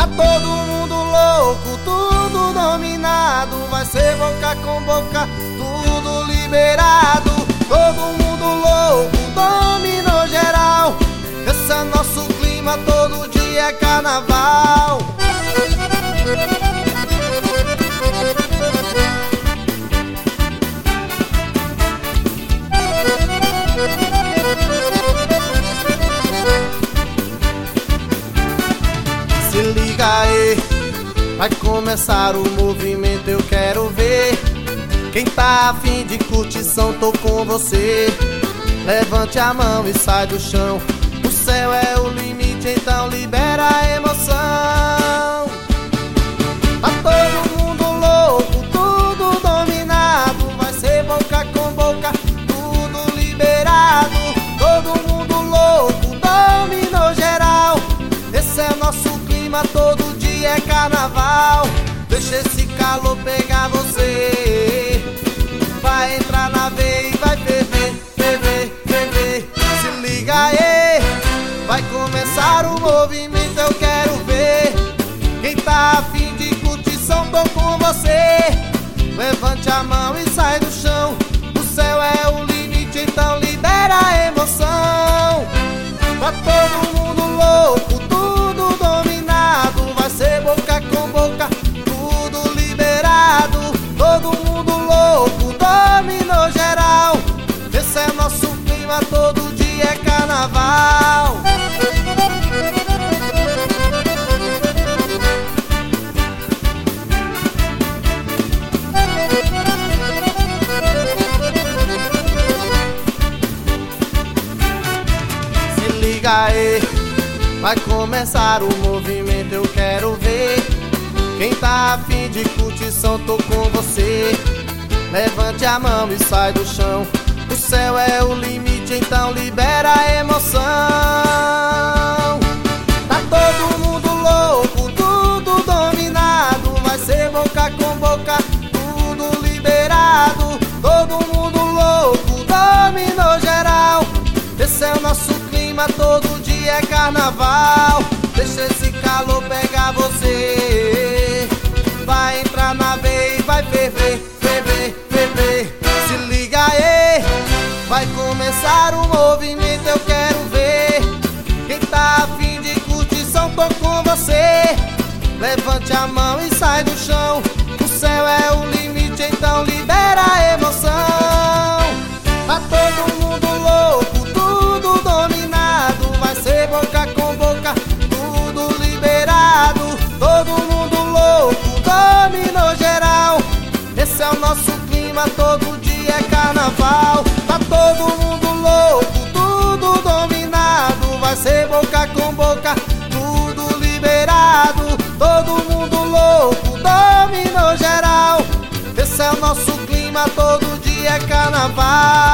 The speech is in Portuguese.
Tá todo mundo louco, tudo dominado. Vai ser boca com boca, tudo liberado. Todo mundo louco, dominou geral. Esse é nosso clima, todo dia é carnaval. Se liga aí, vai começar o movimento, eu quero ver. Quem tá afim de curtição, tô com você. Levante a mão e sai do chão. O céu é o limite, então libera a emoção. Tá todo mundo louco, tudo dominado. Vai ser boca com boca, tudo liberado. Todo mundo louco, dominou geral. Esse é nosso clima, todo dia é carnaval. Deixa esse calor pegar você. Vai entrar na veia e vai ferver, ferver, ferver. Se liga aí, vai começar o movimento, eu quero ver. Quem tá afim de curtição, tô com você. Levante a mão e sai do chão. O céu é o limite, então libera a emoção. Tá todo mundo louco, tudo dominado. Vai ser boca com boca, tudo liberado. Todo mundo louco, dominou geral. Esse é nosso clima, todo dia é carnaval. Se liga aí, vai começar o movimento, eu quero ver. Quem tá afim de curtição, tô com você. Levante a mão e sai do chão. O céu é o limite, então libera a emoção. Tá todo mundo louco, tudo dominado. Vai ser boca com boca, tudo liberado. Todo mundo louco, dominou geral. Esse é o nosso clima, todo dia é carnaval. Deixa esse calor pegar você. Vai entrar na veia e vai ferver, ferver, ferver. Se liga aí, vai começar o movimento, eu quero ver. Quem tá afim de curtição, tô com você. Levante a mão e sai do chão. O céu é o limite, então libera a emoção. Tá todo mundo louco, tudo dominado. Vai ser boca com boca, tudo liberado. Todo mundo louco, dominou geral. Esse é o nosso clima, todo dia é carnaval. Tá todo mundo louco, tudo dominado. Vai ser boca com boca, tudo liberado. Todo mundo louco, dominou geral. Esse é o nosso clima, todo dia é carnaval.